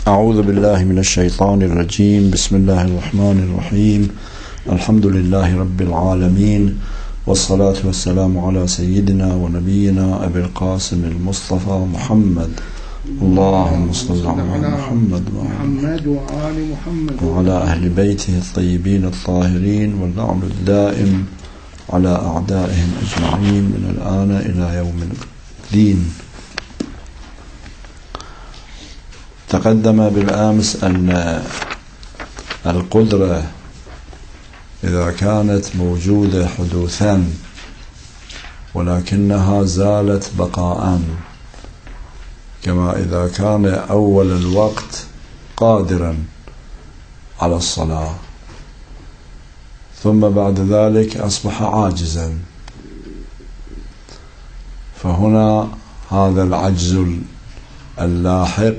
أعوذ بالله من الشيطان الرجيم. بسم الله الرحمن الرحيم. الحمد لله رب العالمين، والصلاة والسلام على سيدنا ونبينا أبي القاسم المصطفى محمد. اللهم صل على محمد وآل محمد وعلى أهل بيته الطيبين الطاهرين، واللعن الدائم على أعدائهم أجمعين من الآن إلى يوم الدين. تقدم بالأمس أن القدرة إذا كانت موجودة حدوثا ولكنها زالت بقاء، كما إذا كان أول الوقت قادرا على الصلاة ثم بعد ذلك أصبح عاجزا، فهنا هذا العجز اللاحق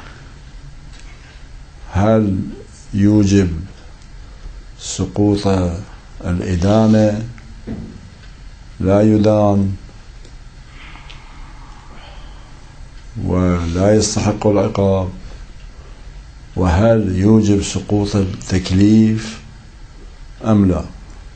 هل يوجب سقوط الإدانة؟ لا يدان ولا يستحق العقاب. وهل يوجب سقوط التكليف أم لا؟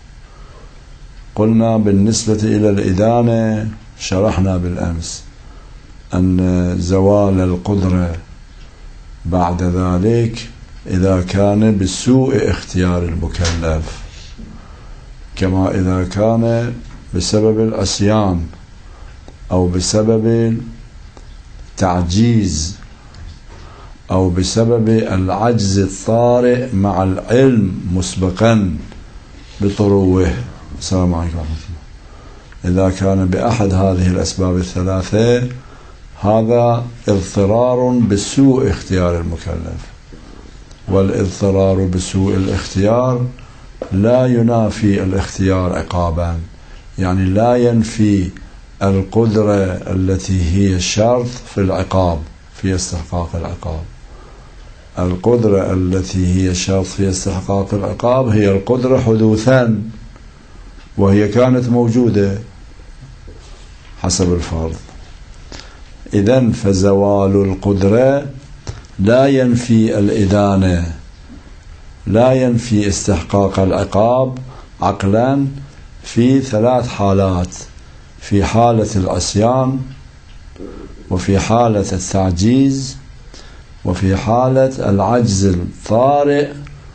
قلنا بالنسبة إلى الإدانة شرحنا بالأمس أن زوال القدرة بعد ذلك إذا كان بسوء اختيار المكلف، كما إذا كان بسبب العصيان أو بسبب التعجيز أو بسبب العجز الطارئ مع العلم مسبقا بطروه. السلام عليكم ورحمة الله. إذا كان بأحد هذه الأسباب الثلاثة هذا اضطرار بسوء اختيار المكلف، والاضطرار بسوء الاختيار لا ينافي الاختيار عقابا، يعني لا ينفي القدرة التي هي شرط في العقاب في استحقاق العقاب. القدرة التي هي شرط في استحقاق العقاب هي القدرة حدوثا، وهي كانت موجودة حسب الفرض. إذن فزوال القدرة لا ينفي الإدانة، لا ينفي استحقاق العقاب عقلا في ثلاث حالات: في حالة العصيان، وفي حالة التعجيز، وفي حالة العجز الطارئ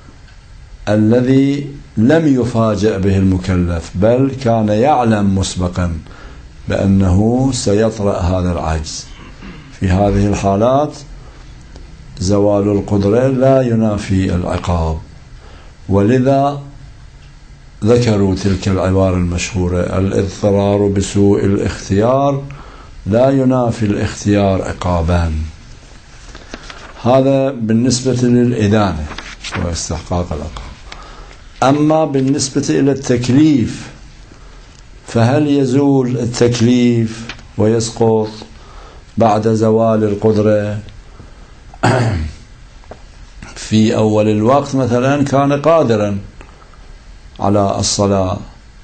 الذي لم يفاجأ به المكلف، بل كان يعلم مسبقا بأنه سيطرأ هذا العجز. في هذه الحالات زوال القدرة لا ينافي العقاب، ولذا ذكروا تلك العبارة المشهورة: الاضطرار بسوء الاختيار لا ينافي الاختيار عقابا. هذا بالنسبة للإدانة واستحقاق العقاب. أما بالنسبة إلى التكليف، فهل يزول التكليف ويسقط بعد زوال القدرة؟ في أول الوقت مثلا كان قادرا على الصلاة،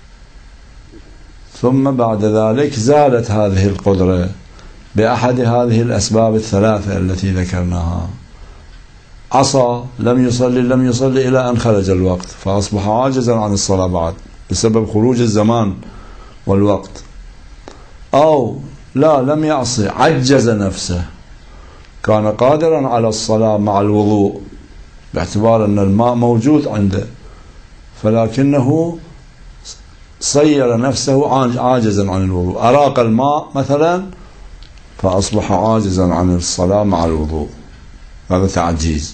ثم بعد ذلك زالت هذه القدرة بأحد هذه الأسباب الثلاثة التي ذكرناها. عصى، لم يصلي إلى أن خرج الوقت فأصبح عاجزا عن الصلاة بعد بسبب خروج الزمان والوقت. أو لا، لم يعصي، عجز نفسه، كان قادرا على الصلاة مع الوضوء باعتبار أن الماء موجود عنده، فلكنه صير نفسه عاجزا عن الوضوء، أراق الماء مثلا فأصبح عاجزا عن الصلاة مع الوضوء، هذا تعجيز.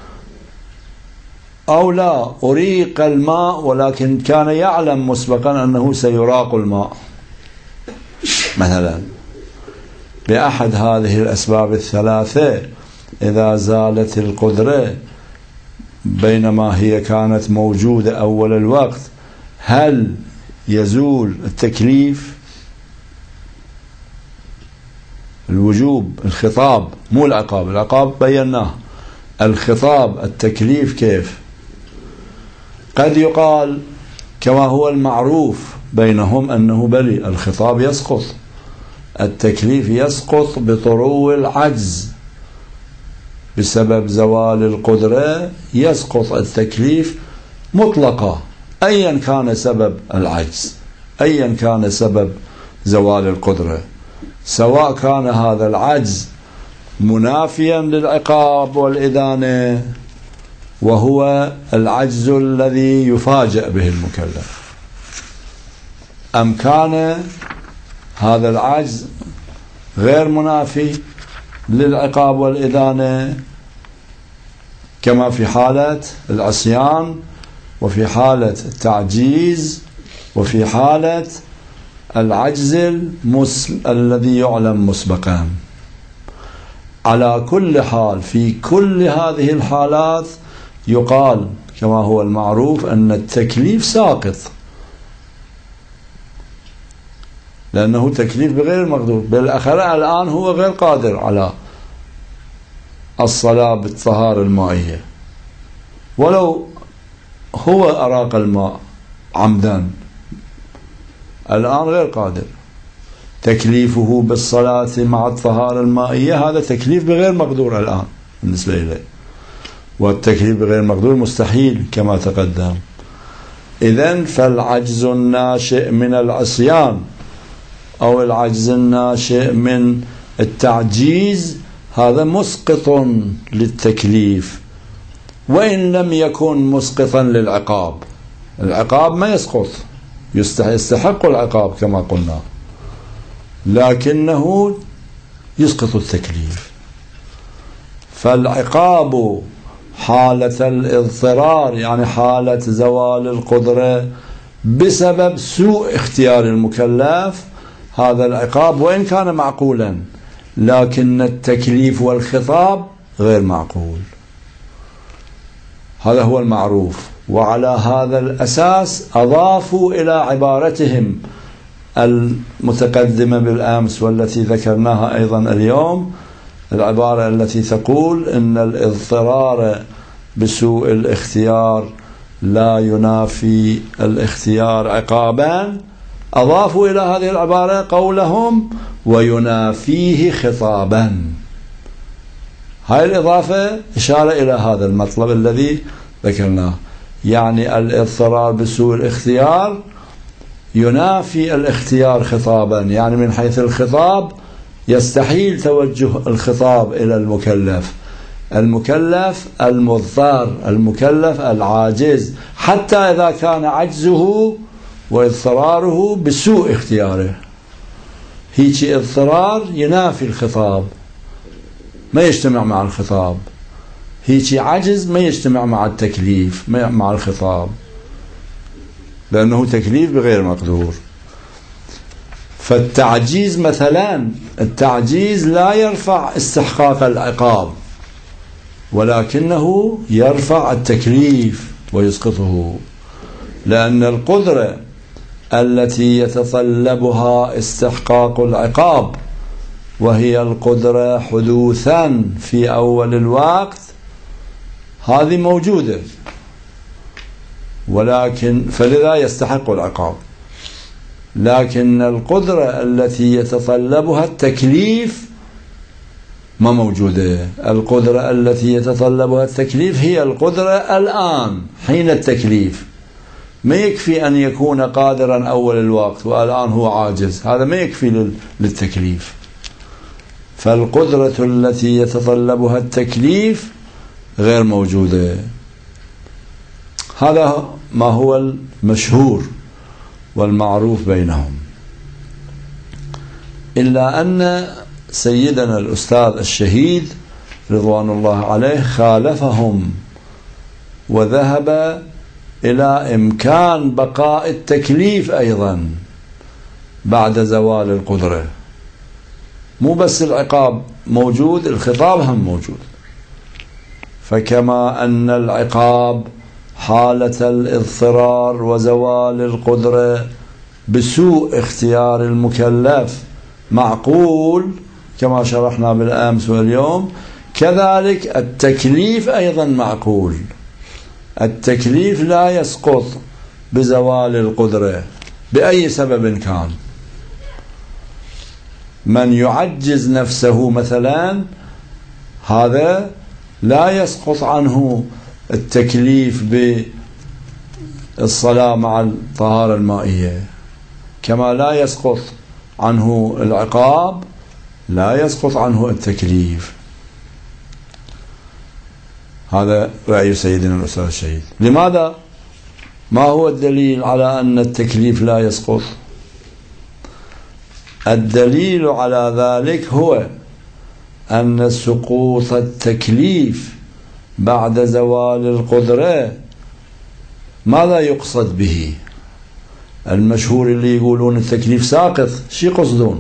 أو لا، أريق الماء ولكن كان يعلم مسبقا أنه سيراق الماء مثلا. بأحد هذه الأسباب الثلاثة إذا زالت القدرة بينما هي كانت موجودة أول الوقت، هل يزول التكليف؟ الوجوب، الخطاب، مو العقاب. العقاب بيناه، الخطاب التكليف كيف؟ قد يقال كما هو المعروف بينهم أنه بلي الخطاب يسقط، التكليف يسقط بطرو العجز، بسبب زوال القدرة يسقط التكليف مطلقا، أيا كان سبب العجز، أيا كان سبب زوال القدرة، سواء كان هذا العجز منافيا للعقاب والإدانة وهو العجز الذي يفاجأ به المكلف، أم كان هذا العجز غير منافي للعقاب والإدانة، كما في حالة العصيان وفي حالة التعجيز وفي حالة العجز الذي يعلم مسبقا. على كل حال في كل هذه الحالات يقال كما هو المعروف أن التكليف ساقط، لأنه تكليف بغير المقدور، بالأخرى الآن هو غير قادر على الصلاة بالطهارة المائية، ولو هو أراق الماء عمدا الآن غير قادر، تكليفه بالصلاة مع الطهارة المائية هذا تكليف بغير مقدور الآن بالنسبة إليه، والتكليف بغير مقدور مستحيل كما تقدم. إذن فالعجز الناشئ من العصيان أو العجز الناشئ من التعجيز هذا مسقط للتكليف، وإن لم يكن مسقطا للعقاب. العقاب ما يسقط، يستحق العقاب كما قلنا، لكنه يسقط التكليف. فالعقاب حالة الاضطرار يعني حالة زوال القدرة بسبب سوء اختيار المكلف، هذا العقاب وإن كان معقولا لكن التكليف والخطاب غير معقول، هذا هو المعروف. وعلى هذا الأساس أضافوا إلى عبارتهم المتقدمة بالأمس والتي ذكرناها أيضا اليوم العبارة التي تقول إن الاضطرار بسوء الاختيار لا ينافي الاختيار عقابا، أضافوا إلى هذه العبارة قولهم وينافيه خطابا. هاي الإضافة إشارة إلى هذا المطلب الذي ذكرناه، يعني الاضطرار بسوء الاختيار ينافي الاختيار خطابا، يعني من حيث الخطاب يستحيل توجه الخطاب إلى المكلف المضطر، المكلف العاجز، حتى إذا كان عجزه واضطراره بسوء اختياره. هيك اضطرار ينافي الخطاب، ما يجتمع مع الخطاب، هيك عجز ما يجتمع مع التكليف مع الخطاب، لأنه تكليف بغير مقدور. فالتعجيز مثلا، التعجيز لا يرفع استحقاق العقاب ولكنه يرفع التكليف ويسقطه، لأن القدرة التي يتطلبها استحقاق العقاب وهي القدرة حدوثا في أول الوقت هذه موجودة، ولكن فلذا يستحق العقاب. لكن القدرة التي يتطلبها التكليف ما موجودة. القدرة التي يتطلبها التكليف هي القدرة الآن حين التكليف، ما يكفي أن يكون قادرا أول الوقت والآن هو عاجز، هذا ما يكفي للتكليف. فالقدرة التي يتطلبها التكليف غير موجودة. هذا ما هو المشهور والمعروف بينهم، إلا أن سيدنا الأستاذ الشهيد رضوان الله عليه خالفهم وذهب إلى إمكان بقاء التكليف أيضا بعد زوال القدرة، مو بس العقاب موجود، الخطاب هم موجود. فكما أن العقاب حالة الاضطرار وزوال القدرة بسوء اختيار المكلف معقول كما شرحنا بالأمس واليوم، كذلك التكليف أيضا معقول. التكليف لا يسقط بزوال القدرة بأي سبب كان. من يعجز نفسه مثلا هذا لا يسقط عنه التكليف بالصلاة مع الطهارة المائية، كما لا يسقط عنه العقاب لا يسقط عنه التكليف. هذا رأي سيدنا الأستاذ الشهيد. لماذا؟ ما هو الدليل على أن التكليف لا يسقط؟ الدليل على ذلك هو أن سقوط التكليف بعد زوال القدرة ماذا يقصد به؟ المشهور اللي يقولون التكليف ساقط، شي يقصدون؟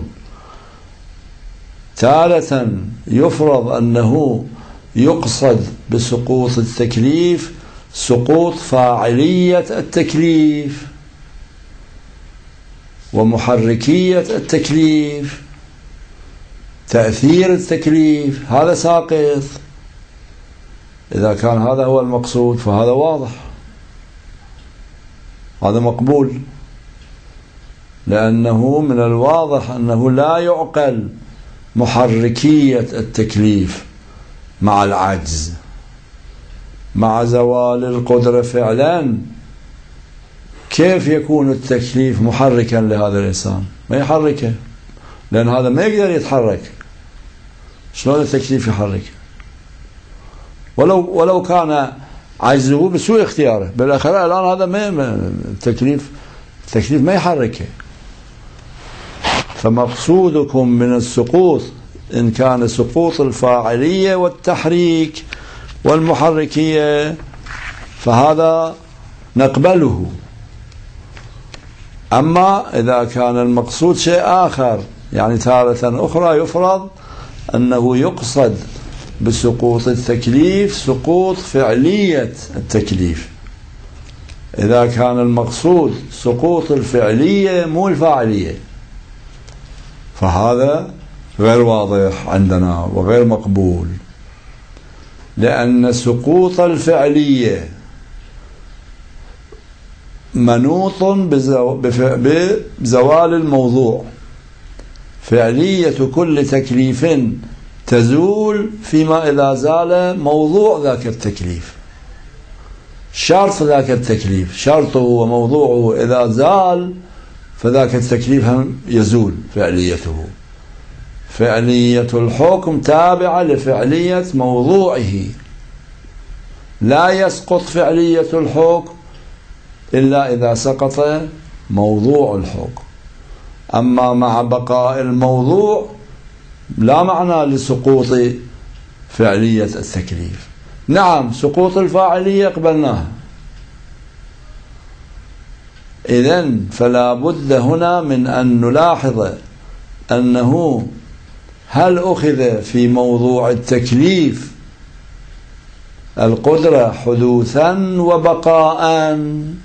تارة يفرض أنه يقصد بسقوط التكليف سقوط فاعلية التكليف ومحركية التكليف، تأثير التكليف هذا ساقط. إذا كان هذا هو المقصود فهذا واضح، هذا مقبول، لأنه من الواضح أنه لا يعقل محركية التكليف مع العجز. مع زوال القدرة فعلا كيف يكون التكليف محركا لهذا الإنسان؟ ما يحركه، لأن هذا ما يقدر يتحرك. شلون التكليف يحرك؟ ولو كان عجزه بسوء اختياره، بالأخير الآن هذا ما التكليف ما يحركه. فمقصودكم من السقوط إن كان سقوط الفاعلية والتحريك والمحركية فهذا نقبله. أما إذا كان المقصود شيء آخر، يعني تارة أخرى يفرض أنه يقصد بسقوط التكليف سقوط فعلية التكليف. إذا كان المقصود سقوط الفعلية مو الفاعلية فهذا غير واضح عندنا وغير مقبول، لأن سقوط الفعلية منوط بزوال الموضوع. فعلية كل تكليف تزول فيما إذا زال موضوع ذاك التكليف. شرط ذاك التكليف، شرطه وموضوعه إذا زال فذاك التكليف هم يزول فعليته. فعلية الحكم تابعة لفعلية موضوعه، لا يسقط فعلية الحكم إلا إذا سقط موضوع الحكم. أما مع بقاء الموضوع لا معنى لسقوط فعلية التكليف. نعم سقوط الفاعلية قبلناها. إذن فلا بد هنا من أن نلاحظ أنه هل أخذ في موضوع التكليف القدرة حدوثا وبقاء؟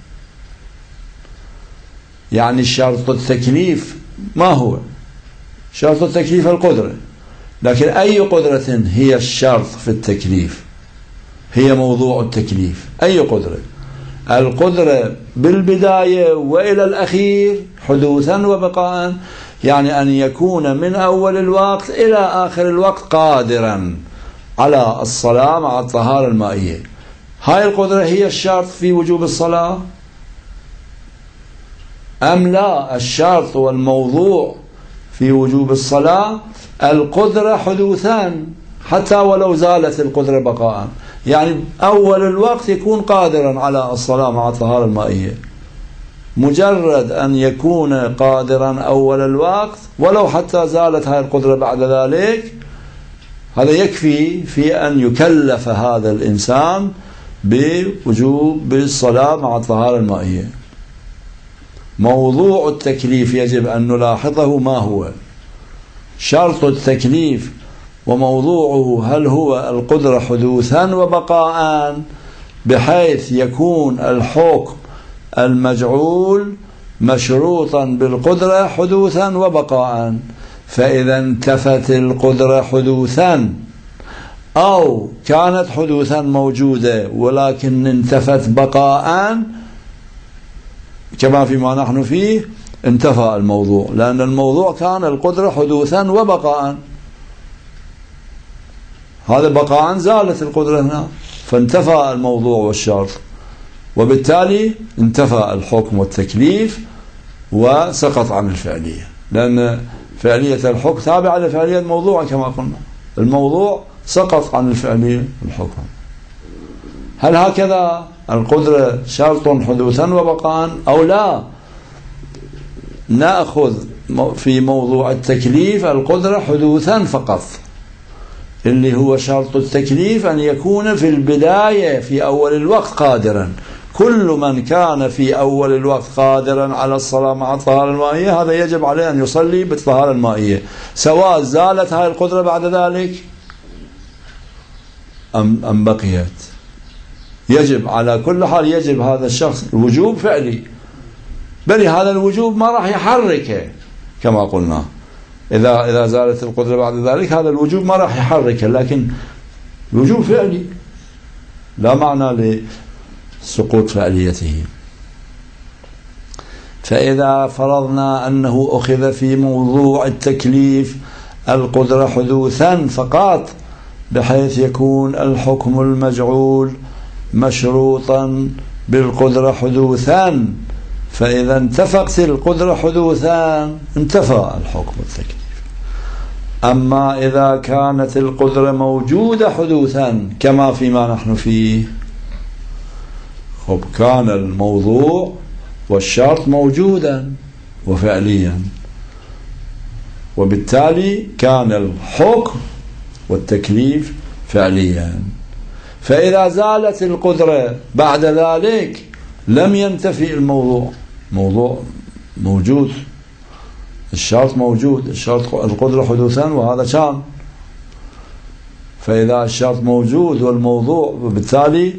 يعني شرط التكليف ما هو؟ شرط التكليف القدرة، لكن أي قدرة هي الشرط في التكليف؟ هي موضوع التكليف. أي قدرة؟ القدرة بالبداية وإلى الأخير حدوثا وبقاء، يعني أن يكون من أول الوقت إلى آخر الوقت قادرا على الصلاة مع الطهارة المائية. هاي القدرة هي الشرط في وجوب الصلاة أم لا؟ الشرط والموضوع في وجوب الصلاة القدرة حدوثان حتى ولو زالت القدرة بقاء، يعني أول الوقت يكون قادرا على الصلاة مع الطهارة المائية. مجرد أن يكون قادرا أول الوقت ولو حتى زالت هذه القدرة بعد ذلك، هذا يكفي في أن يكلف هذا الإنسان بوجوب الصلاة مع الطهارة المائية. موضوع التكليف يجب أن نلاحظه ما هو. شرط التكليف وموضوعه هل هو القدرة حدوثا وبقاء، بحيث يكون الحكم المجعول مشروطا بالقدرة حدوثا وبقاء. فإذا انتفت القدرة حدوثا أو كانت حدوثا موجودة ولكن انتفت بقاء كما فيما نحن فيه، انتفى الموضوع، لأن الموضوع كان القدرة حدوثا وبقاء. هذا بقاء زالت القدرة هنا، فانتفى الموضوع والشرط، وبالتالي انتفى الحكم والتكليف وسقط عن الفعلية، لأن فعلية الحكم تابعة لفعلية الموضوع كما قلنا. الموضوع سقط عن الفعلية الحكم. هل هكذا القدرة شرط حدوثا وبقاء أو لا؟ نأخذ في موضوع التكليف القدرة حدوثا فقط، اللي هو شرط التكليف أن يكون في البداية في أول الوقت قادرا. كل من كان في أول الوقت قادرا على الصلاة مع الطهارة المائية هذا يجب عليه أن يصلي بالطهارة المائية، سواء زالت هذه القدرة بعد ذلك أم بقيت. يجب على كل حال، يجب هذا الشخص الوجوب فعلي، بل هذا الوجوب ما راح يحركه كما قلنا. إذا زالت القدرة بعد ذلك هذا الوجوب ما راح يحركه، لكن الوجوب فعلي لا معنى لسقوط فعليته. فإذا فرضنا أنه أخذ في موضوع التكليف القدرة حدوثا فقط، بحيث يكون الحكم المجعول مشروطا بالقدرة حدوثا، فإذا انتفت القدرة حدوثا انتفى الحكم التكليف. أما إذا كانت القدرة موجودة حدوثا كما فيما نحن فيه، كان الموضوع والشرط موجودا وفعليا، وبالتالي كان الحكم والتكليف فعليا. فإذا زالت القدرة بعد ذلك لم ينتفي الموضوع، موضوع موجود، الشرط موجود، الشرط القدرة حدوثا وهذا كان. فإذا الشرط موجود والموضوع، وبالتالي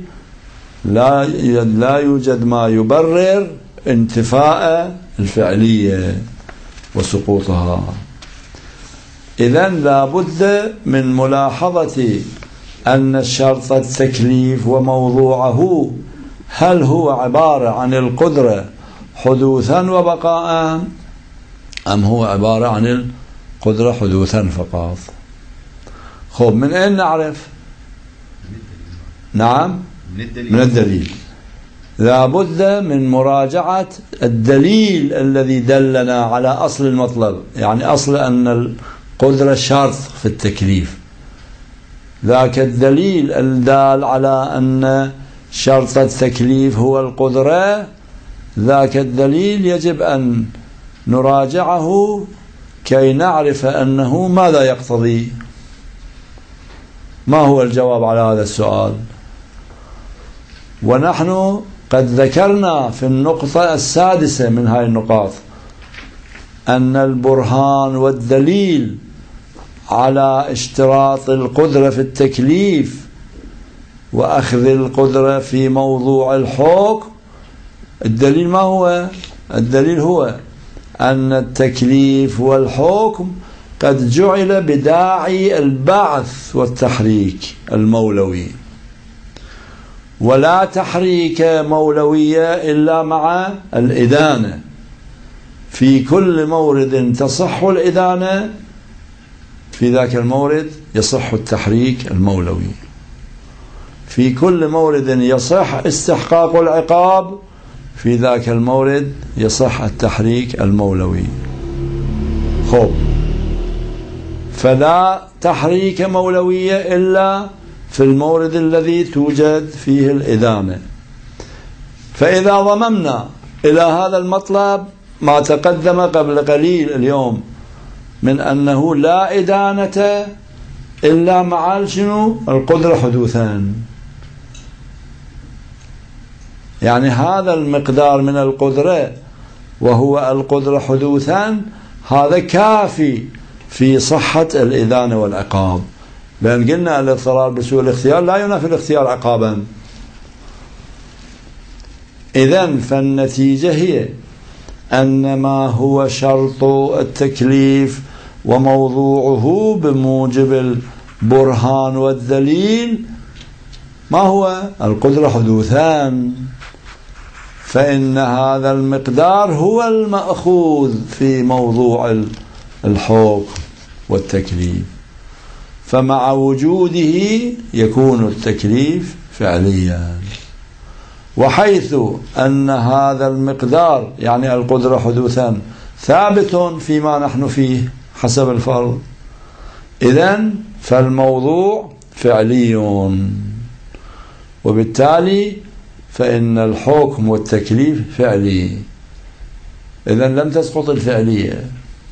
لا يوجد ما يبرر انتفاء الفعلية وسقوطها. إذن لا بد من ملاحظة أن الشرط التكليف وموضوعه هل هو عبارة عن القدرة حدوثا وبقاء، أم هو عبارة عن القدرة حدوثا فقط؟ خب، من أين نعرف؟ نعم، من الدليل. لا بد من مراجعة الدليل الذي دلنا على أصل المطلب، يعني أصل أن القدرة شرط في التكليف. ذاك الدليل الدال على أن شرط التكليف هو القدرة، ذاك الدليل يجب أن نراجعه كي نعرف أنه ماذا يقتضي. ما هو الجواب على هذا السؤال؟ ونحن قد ذكرنا في النقطة السادسة من هذه النقاط أن البرهان والدليل على اشتراط القدرة في التكليف وأخذ القدرة في موضوع الحكم، الدليل ما هو؟ الدليل هو أن التكليف والحكم قد جعل بداعي البعث والتحريك المولوي، ولا تحريك مولوية إلا مع الإدانة. في كل مورد تصح الإدانة في ذاك المورد يصح التحريك المولوي، في كل مورد يصح استحقاق العقاب في ذاك المورد يصح التحريك المولوي. خب، فلا تحريك مولوية إلا في المورد الذي توجد فيه الإدانة. فإذا ضممنا إلى هذا المطلب ما تقدم قبل قليل اليوم من أنه لا إدانة إلا مع شنو؟ القدرة حدوثا، يعني هذا المقدار من القدرة وهو القدرة حدوثا هذا كافي في صحة الإدانة والعقاب، لأن قلنا الاضطرار بسوء الاختيار لا ينافي الاختيار عقابا. إذن فالنتيجة هي أن ما هو شرط التكليف وموضوعه بموجب البرهان والدليل ما هو؟ القدرة حدوثان، فإن هذا المقدار هو المأخوذ في موضوع الحكم والتكليف. فمع وجوده يكون التكليف فعليا. وحيث أن هذا المقدار يعني القدرة حدوثا ثابت فيما نحن فيه حسب الفرض، إذن فالموضوع فعلي، وبالتالي فإن الحكم والتكليف فعلي، إذن لم تسقط الفعلية.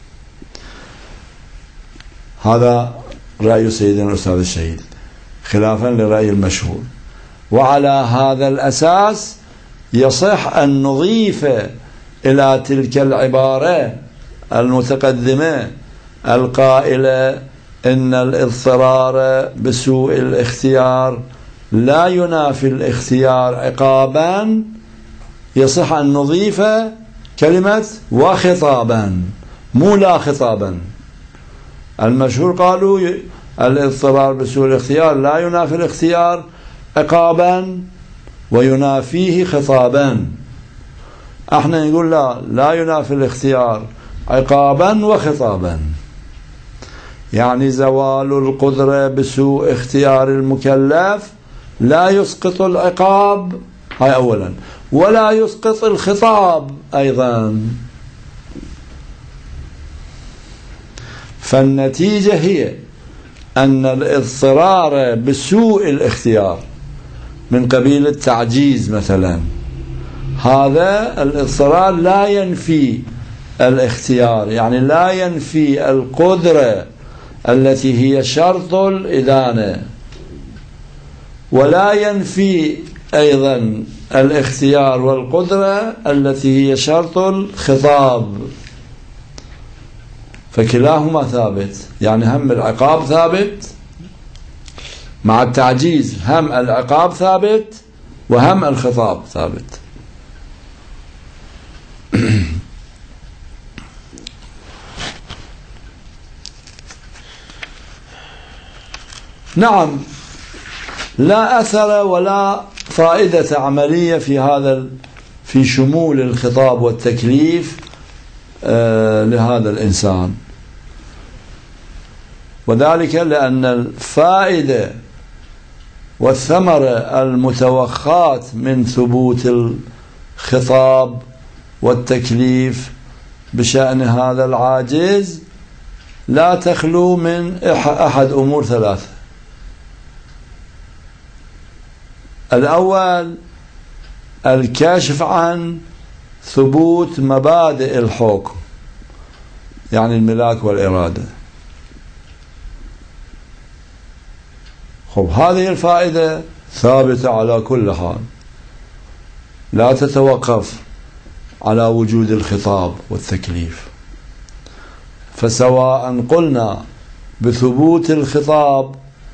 هذا رأي سيدنا الأستاذ الشهيد خلافا لرأي المشهور. وعلى هذا الأساس يصح أن نضيف إلى تلك العبارة المتقدمة القائلة إن الاضطرار بسوء الاختيار لا ينافي الاختيار عقابا، يصح أن نضيف كلمة وخطابا، مو لا خطابا. المشهور قالوا الاضطرار بسوء الاختيار لا ينافي الاختيار عقابا وينافيه خطابا، احنا نقول لا ينافي الاختيار عقابا وخطابا، يعني زوال القدرة بسوء اختيار المكلف لا يسقط العقاب، هاي أولا، ولا يسقط الخطاب أيضا. فالنتيجة هي أن الاضطرار بسوء الاختيار من قبيل التعجيز مثلا، هذا الاضطرار لا ينفي الاختيار، يعني لا ينفي القدرة التي هي شرط الإدانة، ولا ينفي أيضا الاختيار والقدرة التي هي شرط الخطاب، فكلاهما ثابت. يعني هم العقاب ثابت مع التعجيز، هم العقاب ثابت وهم الخطاب ثابت. نعم، لا أثر ولا فائدة عملية في شمول الخطاب والتكليف لهذا الإنسان، وذلك لأن الفائدة والثمرة المتوخاة من ثبوت الخطاب والتكليف بشأن هذا العاجز لا تخلو من أحد أمور ثلاثة. الأول الكشف عن ثبوت مبادئ الحكم، يعني الملاك والإرادة. هذه الفائدة ثابتة على كل حال، لا تتوقف على وجود الخطاب والتكليف. فسواء قلنا بثبوت الخطاب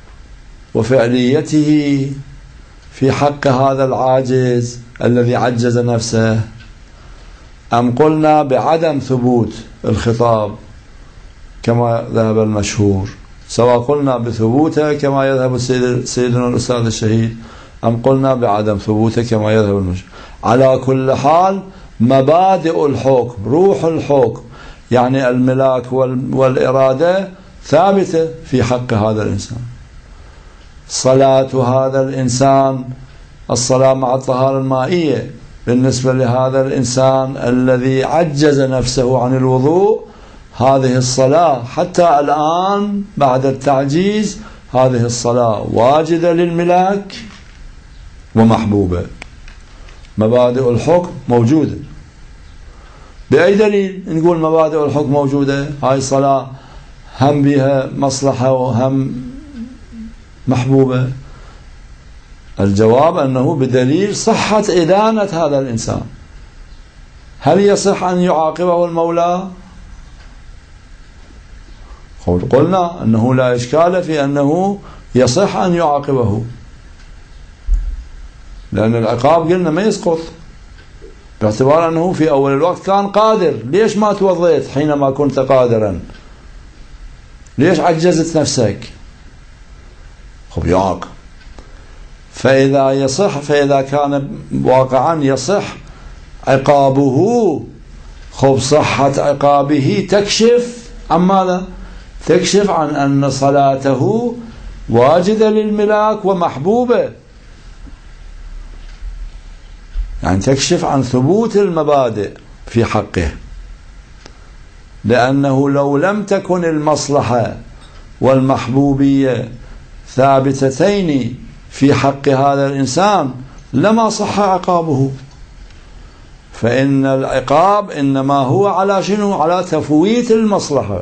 وفعليته في حق هذا العاجز الذي عجز نفسه، أم قلنا بعدم ثبوت الخطاب كما ذهب المشهور، سواء قلنا بثبوته كما يذهب سيدنا الأستاذ الشهيد أم قلنا بعدم ثبوته كما يذهب المشهور، على كل حال مبادئ الحكم، روح الحكم، يعني الملاك والإرادة ثابتة في حق هذا الإنسان. صلاة هذا الإنسان، الصلاة مع الطهارة المائية بالنسبة لهذا الإنسان الذي عجز نفسه عن الوضوء، هذه الصلاة حتى الآن بعد التعجيز هذه الصلاة واجدة للملاك ومحبوبة، مبادئ الحكم موجودة. بأي دليل نقول مبادئ الحكم موجودة؟ هاي الصلاة هم بها مصلحة وهم محبوبة. الجواب أنه بدليل صحة إدانة هذا الإنسان. هل يصح أن يعاقبه المولى؟ قلنا أنه لا إشكال في أنه يصح أن يعاقبه، لأن العقاب قلنا ما يسقط، باعتبار أنه في أول الوقت كان قادر. ليش ما توضيت حينما كنت قادرا؟ ليش عجزت نفسك؟ يعاقب. فإذا يصح، فإذا كان واقعا يصح عقابه، صحة عقابه تكشف عن ماذا؟ تكشف عن أن صلاته واجدة للملاك ومحبوبة، يعني تكشف عن ثبوت المبادئ في حقه، لأنه لو لم تكن المصلحة والمحبوبية ثابتتين في حق هذا الإنسان لما صح عقابه. فإن العقاب إنما هو على شنو؟ على تفويت المصلحة.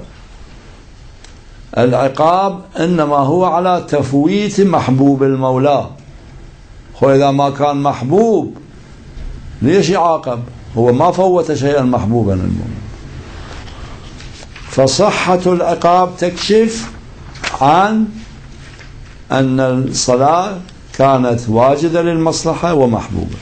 العقاب إنما هو على تفويت محبوب المولى. وإذا ما كان محبوب ليش يعاقب؟ هو ما فوت شيئا محبوبا المؤمن. فصحة العقاب تكشف عن أن الصلاة كانت واجدة للمصلحة ومحبوبة.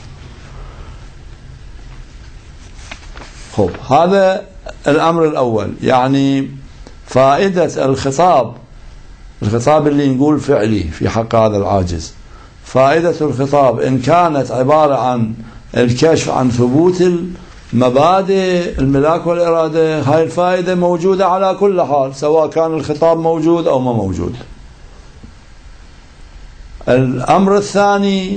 خب، هذا الأمر الأول، يعني فائدة الخطاب اللي نقول فعلي في حق هذا العاجز، فائدة الخطاب إن كانت عبارة عن الكشف عن ثبوت مبادئ الملاك والإرادة، هاي الفائدة موجودة على كل حال، سواء كان الخطاب موجود أو ما موجود. الأمر الثاني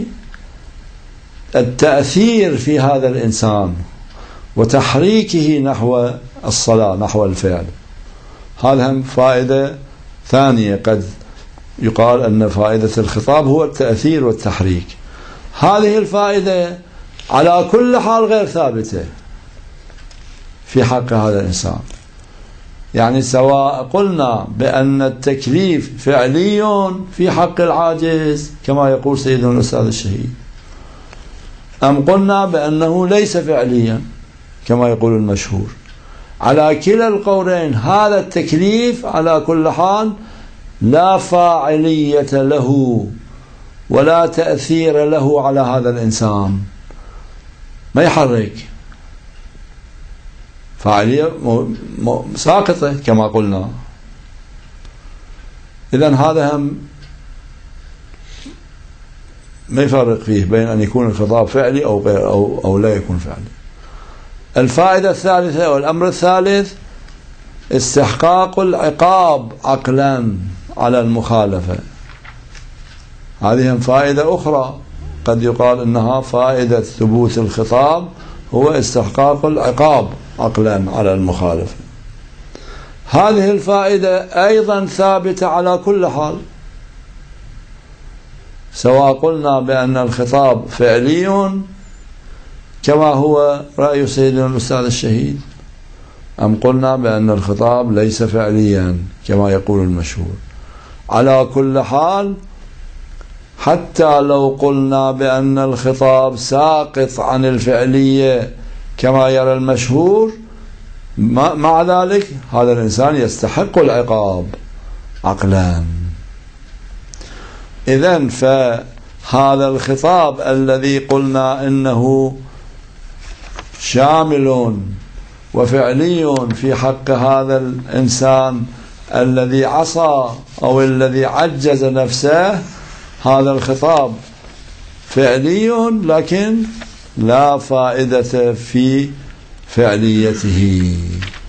التأثير في هذا الإنسان وتحريكه نحو الصلاة، نحو الفعل. هذا هم فائدة ثانية، قد يقال أن فائدة الخطاب هو التأثير والتحريك. هذه الفائدة على كل حال غير ثابتة في حق هذا الإنسان، يعني سواء قلنا بأن التكليف فعلي في حق العاجز كما يقول سيدنا الأستاذ الشهيد، أم قلنا بأنه ليس فعليا كما يقول المشهور، على كلا القولين هذا التكليف على كل حال لا فاعلية له ولا تأثير له على هذا الإنسان، ما يحرك، فاعلية ساقطة كما قلنا. إذن هذا هم ما يفرق فيه بين أن يكون الخطاب فعلي أو لا يكون فعلي. الفائدة الثالثة والأمر الثالث استحقاق العقاب عقلا على المخالفة. هذه هم فائدة أخرى قد يقال أنها فائدة ثبوت الخطاب هو استحقاق العقاب عقلا على المخالفة. هذه الفائدة أيضا ثابتة على كل حال، سواء قلنا بأن الخطاب فعلي كما هو رأي سيدنا الأستاذ الشهيد، أم قلنا بأن الخطاب ليس فعليا كما يقول المشهور. على كل حال حتى لو قلنا بأن الخطاب ساقط عن الفعلية كما يرى المشهور، مع ذلك هذا الإنسان يستحق العقاب عقلا. إذن فهذا الخطاب الذي قلنا إنه شامل وفعلي في حق هذا الإنسان الذي عصى أو الذي عجز نفسه، هذا الخطاب فعلي لكن لا فائدة في فعليته.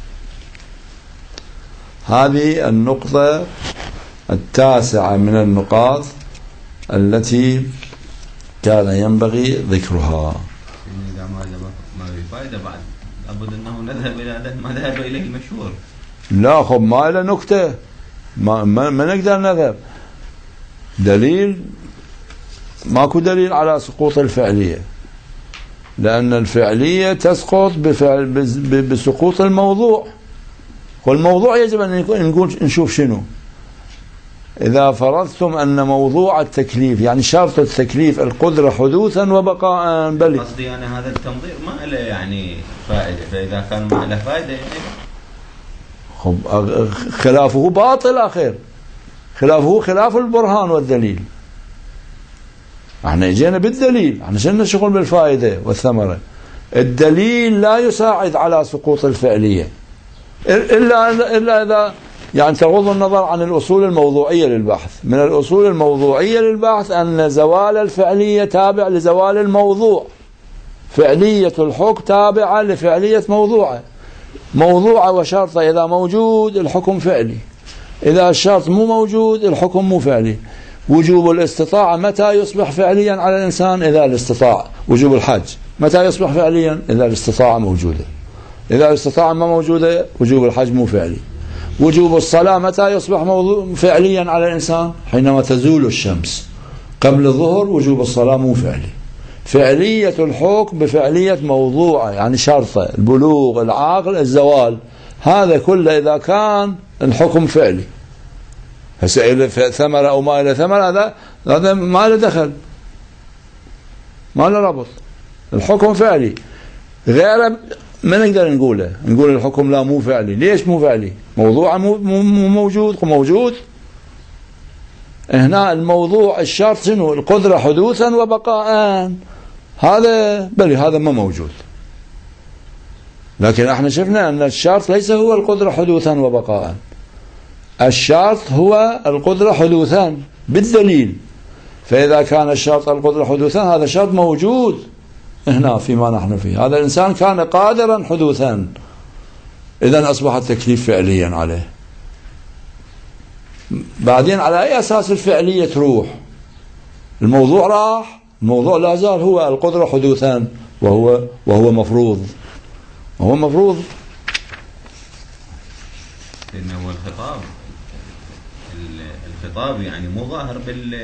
هذه النقطة التاسعة من النقاط التي كان ينبغي ذكرها. ما في فائدة بعد، لابد أنه نذهب إلى ما ذهب إليه المشهور. لا خب، ما إلى نكتة، ما نقدر نذهب دليل، ماكو دليل على سقوط الفعلية، لأن الفعلية تسقط بسقوط الموضوع، والموضوع يجب أن نقول نشوف شنو. إذا فرضتم أن موضوع التكليف، يعني شرط التكليف القدرة حدوثا وبقاء، بل قصدي أنا هذا التنظير ما له يعني فائدة، فإذا كان ما له فائدة يعني خب خلافه باطل أخير، خلافه خلاف البرهان والدليل. احنا اجينا بالدليل، احنا شلنا شغل بالفائدة والثمرة. الدليل لا يساعد على سقوط الفعلية إلا إذا يعني تغض النظر عن الأصول الموضوعية للبحث. من الأصول الموضوعية للبحث أن زوال الفعلية تابع لزوال الموضوع، فعلية الحكم تابعة لفعلية موضوعه، موضوعه وشرطه إذا موجود الحكم فعلي، إذا الشرط مو موجود الحكم مو فعلي. وجوب الاستطاعة متى يصبح فعليا على الإنسان؟ إذا الاستطاع. وجوب الحج متى يصبح فعليا؟ إذا الاستطاعة موجودة. إذا الاستطاعة ما موجودة وجوب الحج مو فعلي. وجوب الصلاة متى يصبح فعليا على الإنسان؟ حينما تزول الشمس. قبل الظهر وجوب الصلاة مو فعلي. فعلية الحكم بفعلية موضوعه، يعني شرطه البلوغ، العقل، الزوال، هذا كله إذا كان الحكم فعلي. هسه إلى ثمرة أو ما إلى ثمرة هذا ما له دخل، ما له ربط. الحكم فعلي. غيره ما نقدر نقول الحكم لا مو فعلي. ليش مو فعلي؟ موضوع مو موجود. هنا الموضوع الشرط شنو؟ القدرة حدوثا وبقاء. هذا بلي هذا ما موجود. لكن احنا شفنا ان الشرط ليس هو القدرة حدوثا وبقاء. الشرط هو القدرة حدوثا بالدليل. فإذا كان الشرط القدرة حدوثا هذا شرط موجود هنا فيما نحن فيه. هذا الإنسان كان قادرا حدوثا، إذن أصبح التكليف فعليا عليه. بعدين على أي أساس الفعلية تروح؟ الموضوع راح، الموضوع لا زال هو القدرة حدوثا وهو مفروض. إنه هو الخطاب يعني مو ظاهر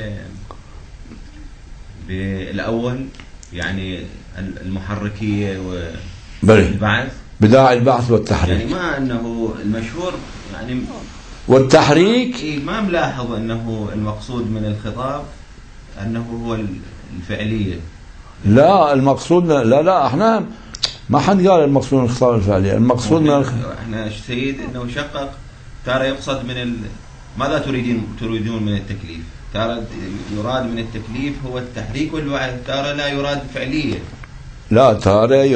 بالأول، يعني المحركية والبعث، بداعي البعث والتحريك. يعني ما أنه المشهور يعني والتحريك ما ملاحظ أنه المقصود من الخطاب أنه هو الفعلية. لا المقصود لا احنا ما حد قال المقصود من الخطاب الفعلية. المقصود من احنا سيد انه شقق. ترى يقصد من ماذا تريدون من التكليف؟ ترى يراد من التكليف هو التحريك والبعث، ترى لا يراد فعلية. لا ترى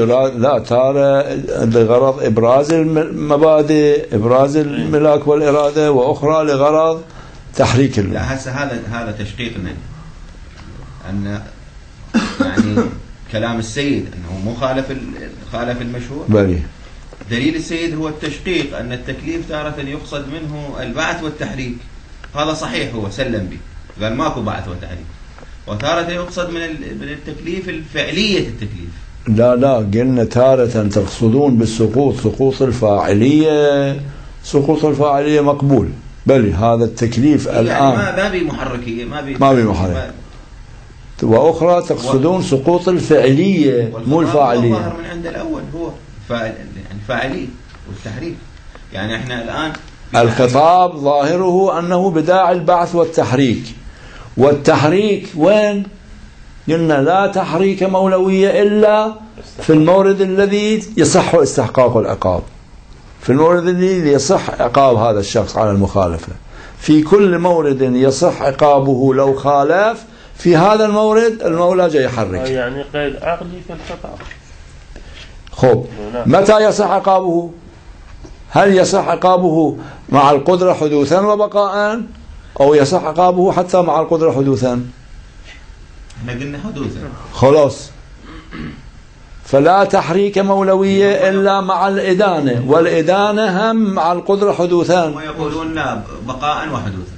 لغرض إبراز المبادئ، إبراز الملاك والإرادة، وأخرى لغرض تحريك لا هسه هذا تشقيقنا أن يعني كلام السيد أنه مو خالف المشهور. بلي دليل السيد هو التشقيق، أن التكليف تارة يقصد منه البعث والتحريك. هذا صحيح، هو سلم به، قال ماكو بعث وتحريك. وتارة يقصد من التكليف الفعلية التكليف. لا قلنا تارة تقصدون بالسقوط سقوط الفاعلية. سقوط الفاعلية مقبول. بلي هذا التكليف يعني الآن ما بي محركية، ما بي محركية. وأخرى تقصدون سقوط الفعلية مو الفاعلية. الظاهر من عند الأول هو الفاعلية والتحريك. يعني احنا الآن الخطاب ظاهره أنه بداعي البعث والتحريك. والتحريك وين؟ قلنا لا تحريك مولوية إلا في المورد الذي يصح استحقاق العقاب، في المورد الذي يصح عقاب هذا الشخص على المخالفة. في كل مورد يصح عقابه لو خالف، في هذا المورد المولى جاي يحرك. يعني قيد عقلي في الخطاب. خب متى يصح عقابه؟ هل يصح عقابه مع القدرة حدوثا وبقاء، أو يصح عقابه حتى مع القدرة حدوثا؟ احنا قلنا حدوثا. خلاص. فلا تحريك مولوية إلا مع الإدانة، والإدانة هم مع القدرة حدوثا. ويقولون لا بقاء وحدوثا.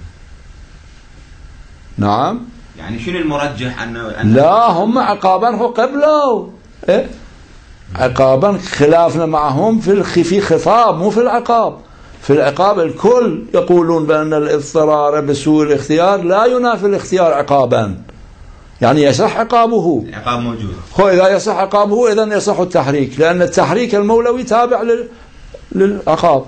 نعم. يعني شنو المرجح لا هم عقابا قبله. إيه؟ عقابا خلافنا معهم في خطاب مو في العقاب. في العقاب الكل يقولون بأن الاضطرار بسوء الاختيار لا ينافي الاختيار عقابا، يعني يصح عقابه. العقاب موجود. إذا يصح عقابه إذن يصح التحريك، لأن التحريك المولوي تابع للعقاب.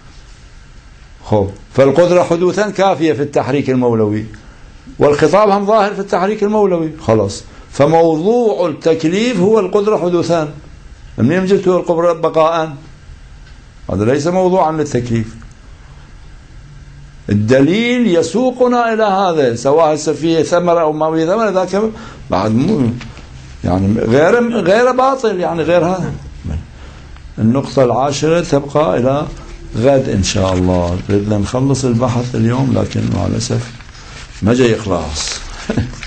فالقدرة حدوثا كافية في التحريك المولوي، والخطاب هم ظاهر في التحريك المولوي. خلاص. فموضوع التكليف هو القدرة حدوثا. منين جبت القدرة بقاء؟ هذا ليس موضوعا للتكليف. الدليل يسوقنا إلى هذا، سواء فيه ثمرة أو ما فيه ثمرة، ذاك بعد يعني غير باطل، يعني غير هذا. النقطة 10 تبقى إلى غد إن شاء الله. بدنا نخلص البحث اليوم، لكن مع الأسف ما جاي إخلاص.